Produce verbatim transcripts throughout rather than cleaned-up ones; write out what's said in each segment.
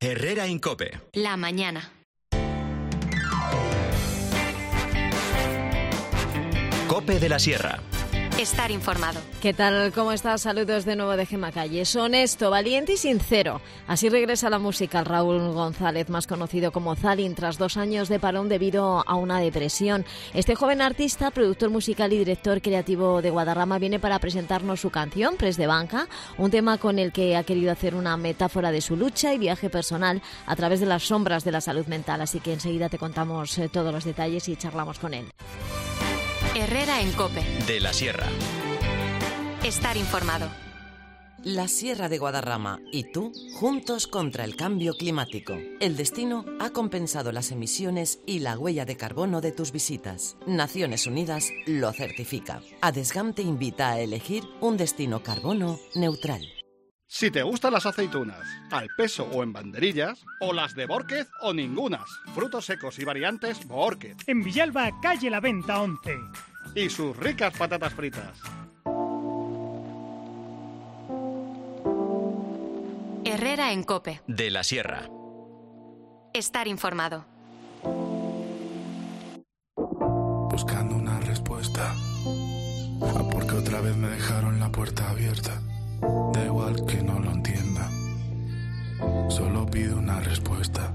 Herrera en COPE. La mañana. COPE de la Sierra. Estar informado. ¿Qué tal? ¿Cómo estás? Saludos de nuevo de Gemma Calles. Honesto, valiente y sincero. Así regresa a la música Raúl González, más conocido como Zalin, tras dos años de parón debido a una depresión. Este joven artista, productor musical y director creativo de Guadarrama, viene para presentarnos su canción, Pres de Banca, un tema con el que ha querido hacer una metáfora de su lucha y viaje personal a través de las sombras de la salud mental. Así que enseguida te contamos eh, todos los detalles y charlamos con él. Herrera en COPE. De la Sierra. Estar informado. La Sierra de Guadarrama y tú, juntos contra el cambio climático. El destino ha compensado las emisiones y la huella de carbono de tus visitas. Naciones Unidas lo certifica. Adesgam te invita a elegir un destino carbono neutral. Si te gustan las aceitunas, al peso o en banderillas, o las de Bórquez o ningunas, frutos secos y variantes Bórquez. En Villalba, calle La Venta once. Y sus ricas patatas fritas. Herrera en COPE. De la Sierra. Estar informado. Buscando una respuesta a por qué otra vez me dejaron la puerta abierta. Da igual que no lo entienda, solo pido una respuesta.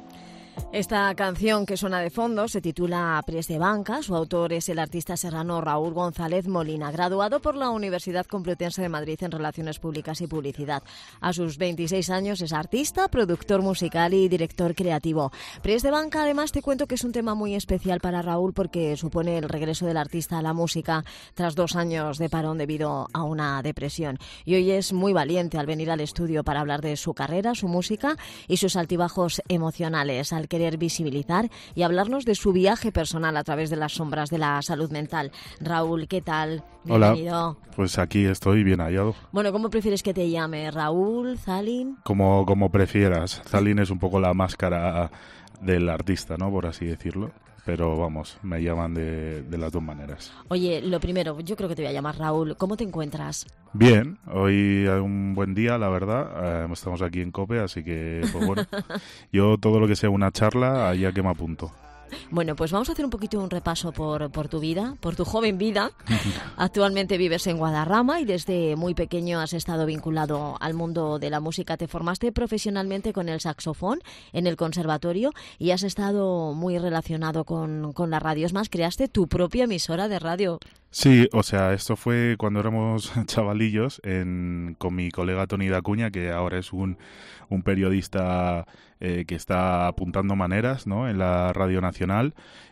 Esta canción que suena de fondo se titula Pres de Banca. Su autor es el artista serrano Raúl González Molina, graduado por la Universidad Complutense de Madrid en Relaciones Públicas y Publicidad. A sus veintiséis años es artista, productor musical y director creativo. Pres de Banca, además, te cuento que es un tema muy especial para Raúl porque supone el regreso del artista a la música tras dos años de parón debido a una depresión. Y hoy es muy valiente al venir al estudio para hablar de su carrera, su música y sus altibajos emocionales, al querer visibilizar y hablarnos de su viaje personal a través de las sombras de la salud mental. Raúl, ¿qué tal? Bienvenido. Hola, pues aquí estoy bien hallado. Bueno, ¿cómo prefieres que te llame? ¿Raúl? ¿Zalin? Como, como prefieras. Zalin es un poco la máscara del artista, ¿no? Por así decirlo. Pero vamos, me llaman de, de las dos maneras. Oye, lo primero, yo creo que te voy a llamar Raúl. ¿Cómo te encuentras? Bien, hoy hay un buen día, la verdad. Eh, estamos aquí en COPE, así que, pues bueno, yo todo lo que sea una charla, allá que me apunto. Bueno, pues vamos a hacer un poquito un repaso por, por tu vida, por tu joven vida. Actualmente vives en Guadarrama y desde muy pequeño has estado vinculado al mundo de la música. Te formaste profesionalmente con el saxofón en el conservatorio y has estado muy relacionado con, con la radio. Es más, creaste tu propia emisora de radio. Sí, o sea, esto fue cuando éramos chavalillos en, con mi colega Toni Dacuña, que ahora es un, un periodista eh, que está apuntando maneras, ¿no?, en la Radio Nacional.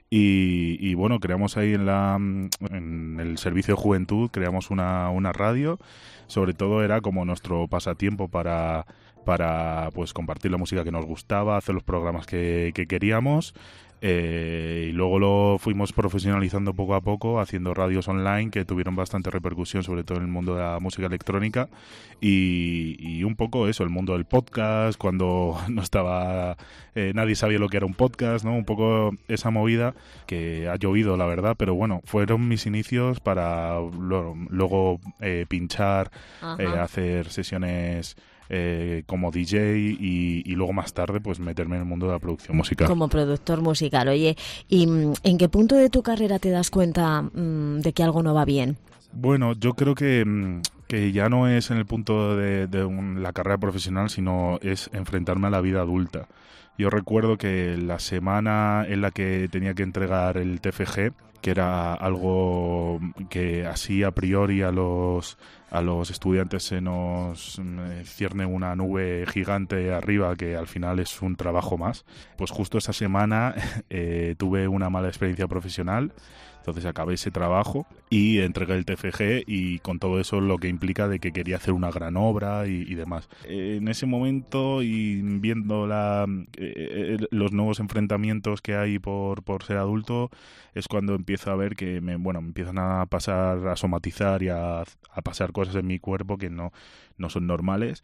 Y, y bueno, creamos ahí en la en el servicio de juventud, creamos una, una radio. Sobre todo era como nuestro pasatiempo para, para pues compartir la música que nos gustaba, hacer los programas que, que queríamos. Eh, y luego lo fuimos profesionalizando poco a poco, haciendo radios online que tuvieron bastante repercusión, sobre todo en el mundo de la música electrónica, y, y un poco eso, el mundo del podcast, cuando no estaba, eh, nadie sabía lo que era un podcast, ¿no? Un poco esa movida que ha llovido, la verdad, pero bueno, fueron mis inicios para lo, luego eh, pinchar, eh, hacer sesiones Eh, como D J y, y luego más tarde pues meterme en el mundo de la producción musical. Como productor musical. Oye, ¿y en qué punto de tu carrera te das cuenta mmm, de que algo no va bien? Bueno, yo creo que, que ya no es en el punto de, de un, la carrera profesional, sino es enfrentarme a la vida adulta. Yo recuerdo que la semana en la que tenía que entregar el T F G, que era algo que así a priori a los a los estudiantes se nos eh, cierne una nube gigante arriba, que al final es un trabajo más, pues justo esa semana eh, tuve una mala experiencia profesional. Entonces acabé ese trabajo y entregué el T F G, y con todo eso lo que implica de que quería hacer una gran obra y, y demás. Eh, en ese momento, y viendo la, eh, los nuevos enfrentamientos que hay por, por ser adulto, es cuando empiezo a ver que me, bueno, me empiezan a pasar, a somatizar y a, a pasar cosas en mi cuerpo que no, no son normales.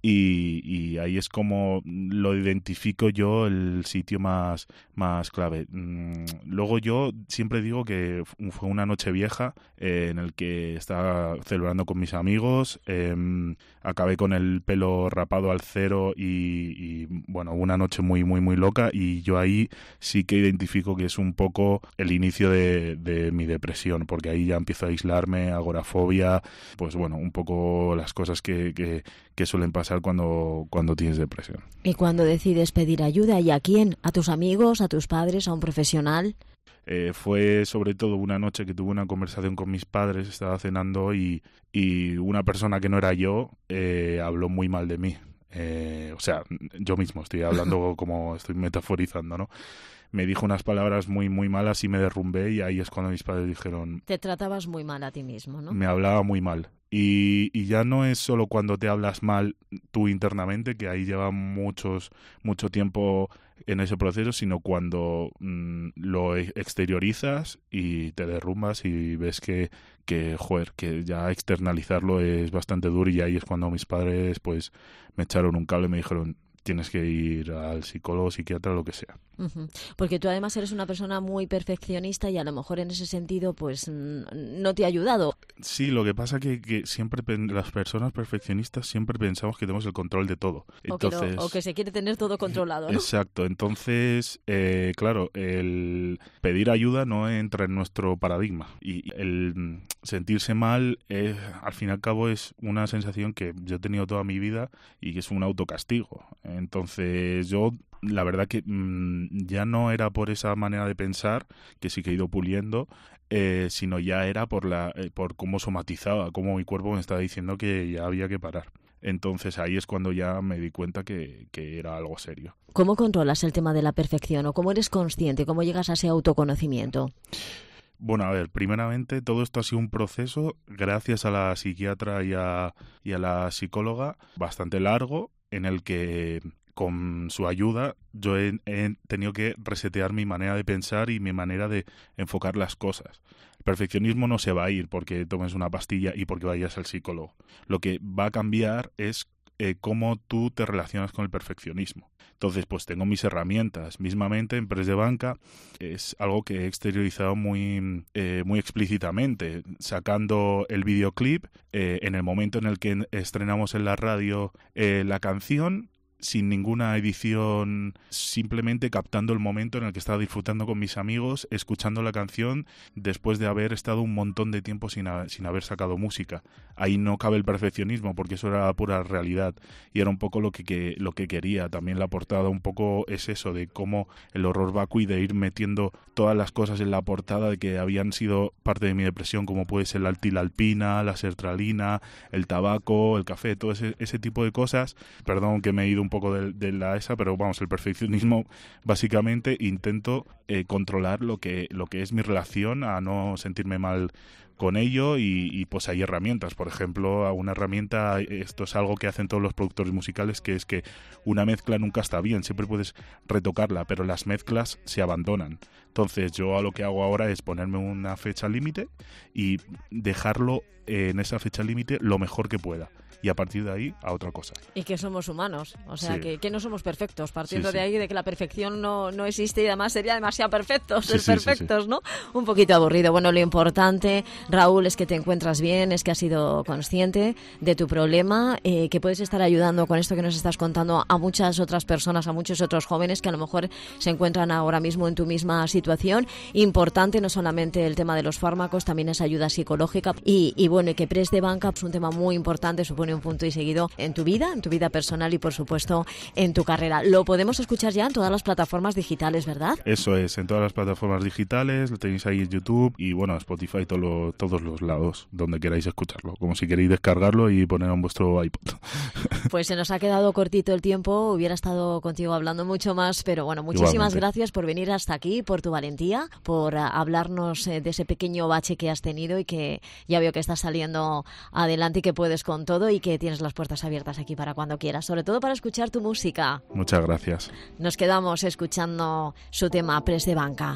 Y, y ahí es como lo identifico yo, el sitio más, más clave. Luego yo siempre digo que fue una noche vieja eh, en el que estaba celebrando con mis amigos, eh, acabé con el pelo rapado al cero y, y bueno, una noche muy muy muy loca, y yo ahí sí que identifico que es un poco el inicio de, de mi depresión, porque ahí ya empiezo a aislarme, agorafobia, pues bueno, un poco las cosas que, que, que suelen pasar cuando, cuando tienes depresión. ¿Y cuando decides pedir ayuda? ¿Y a quién? ¿A tus amigos? ¿A tus padres? ¿A un profesional? Eh, fue sobre todo una noche que tuve una conversación con mis padres, estaba cenando y, y una persona que no era yo eh, habló muy mal de mí. Eh, o sea, yo mismo estoy hablando como estoy metaforizando, ¿no? Me dijo unas palabras muy muy malas y me derrumbé, y ahí es cuando mis padres dijeron... Te tratabas muy mal a ti mismo, ¿no? Me hablaba muy mal. Y, y ya no es solo cuando te hablas mal tú internamente, que ahí lleva muchos mucho tiempo en ese proceso, sino cuando mmm, lo exteriorizas y te derrumbas y ves que, que, joder, que ya externalizarlo es bastante duro, y ahí es cuando mis padres pues me echaron un cable y me dijeron: tienes que ir al psicólogo, psiquiatra, lo que sea. Uh-huh. Porque tú además eres una persona muy perfeccionista y a lo mejor en ese sentido pues no te ha ayudado. Sí, lo que pasa que, que siempre las personas perfeccionistas siempre pensamos que tenemos el control de todo. Entonces, o, que no, o que se quiere tener todo controlado, ¿no? Exacto. Entonces, eh, claro, el pedir ayuda no entra en nuestro paradigma. Y el sentirse mal, eh, al fin y al cabo, es una sensación que yo he tenido toda mi vida y que es un autocastigo. Entonces yo, la verdad que mmm, ya no era por esa manera de pensar, que sí que he ido puliendo, eh, sino ya era por la eh, por cómo somatizaba, cómo mi cuerpo me estaba diciendo que ya había que parar. Entonces ahí es cuando ya me di cuenta que, que era algo serio. ¿Cómo controlas el tema de la perfección o cómo eres consciente, cómo llegas a ese autoconocimiento? Bueno, a ver, primeramente todo esto ha sido un proceso gracias a la psiquiatra y a, y a la psicóloga bastante largo, en el que con su ayuda yo he, he tenido que resetear mi manera de pensar y mi manera de enfocar las cosas. El perfeccionismo no se va a ir porque tomes una pastilla y porque vayas al psicólogo. Lo que va a cambiar es eh, cómo tú te relacionas con el perfeccionismo. Entonces, pues tengo mis herramientas. Mismamente, en Press de Banca es algo que he exteriorizado muy, eh, muy explícitamente, sacando el videoclip eh, en el momento en el que estrenamos en la radio eh, la canción, sin ninguna edición, simplemente captando el momento en el que estaba disfrutando con mis amigos, escuchando la canción después de haber estado un montón de tiempo sin, a, sin haber sacado música. Ahí no cabe el perfeccionismo, porque eso era pura realidad y era un poco lo que, que, lo que quería. También la portada un poco es eso, de cómo el horror vacui, de ir metiendo todas las cosas en la portada de que habían sido parte de mi depresión, como puede ser la altilalpina, la sertralina, el tabaco, el café, todo ese, ese tipo de cosas. Perdón que me he ido un poco de, de la esa, pero vamos, el perfeccionismo básicamente intento eh, controlar lo que, lo que es mi relación, a no sentirme mal con ello, y, y pues hay herramientas. Por ejemplo, una herramienta, esto es algo que hacen todos los productores musicales, que es que una mezcla nunca está bien, siempre puedes retocarla, pero las mezclas se abandonan. Entonces yo a lo que hago ahora es ponerme una fecha límite y dejarlo en esa fecha límite lo mejor que pueda, y a partir de ahí a otra cosa. Y que somos humanos, o sea, sí. que, que no somos perfectos, partiendo sí, sí. de ahí de que la perfección no, no existe, y además sería demasiado perfectos, sí, ser sí, perfectos, sí, sí. ¿no? Un poquito aburrido. Bueno, lo importante, Raúl, es que te encuentras bien, es que has sido consciente de tu problema, eh, que puedes estar ayudando con esto que nos estás contando a muchas otras personas, a muchos otros jóvenes que a lo mejor se encuentran ahora mismo en tu misma situación. Importante no solamente el tema de los fármacos, también es ayuda psicológica, y, y bueno, y que Press de Banca es un tema muy importante, supone un punto y seguido en tu vida, en tu vida personal y por supuesto en tu carrera. Lo podemos escuchar ya en todas las plataformas digitales, ¿verdad? Eso es, en todas las plataformas digitales, lo tenéis ahí en YouTube y bueno, Spotify, todo lo, todos los lados donde queráis escucharlo, como si queréis descargarlo y ponerlo en vuestro iPod. Pues se nos ha quedado cortito el tiempo, hubiera estado contigo hablando mucho más, pero bueno, muchísimas Igualmente. Gracias por venir hasta aquí, por tu valentía, por uh, hablarnos eh, de ese pequeño bache que has tenido y que ya veo que estás saliendo adelante y que puedes con todo y que tienes las puertas abiertas aquí para cuando quieras, sobre todo para escuchar tu música. Muchas gracias. Nos quedamos escuchando su tema Press de Banca.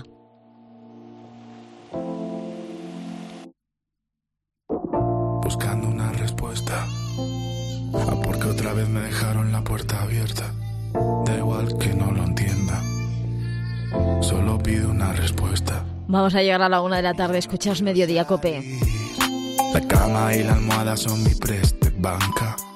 Buscando una respuesta vez me dejaron la puerta abierta. Da igual que no lo entienda, solo pido una respuesta. Vamos a llegar a la una de la tarde. Escuchas Mediodía Cope. La cama y la almohada son mi preste banca.